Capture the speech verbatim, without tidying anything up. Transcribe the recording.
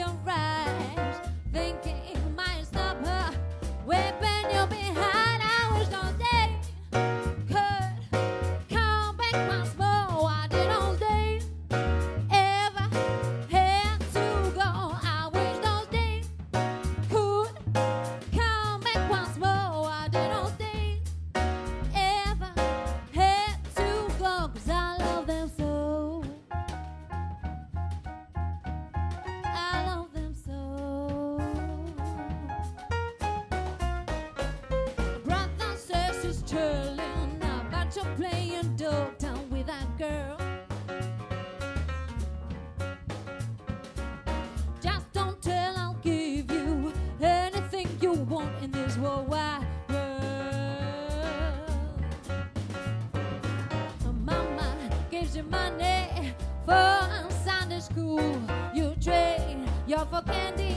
rise, thinking you might stop her, whipping you behind. I wish those days could come back once more. I did those days ever had to go. I wish those days could come back once more. I did those days ever had to go, 'cause I love them so. I love them so. Brother says he's telling about you playing dogtown with that girl. Just don't tell, I'll give you anything you want in this world wide world. Mama gives you money for Sunday school. You trade your for candy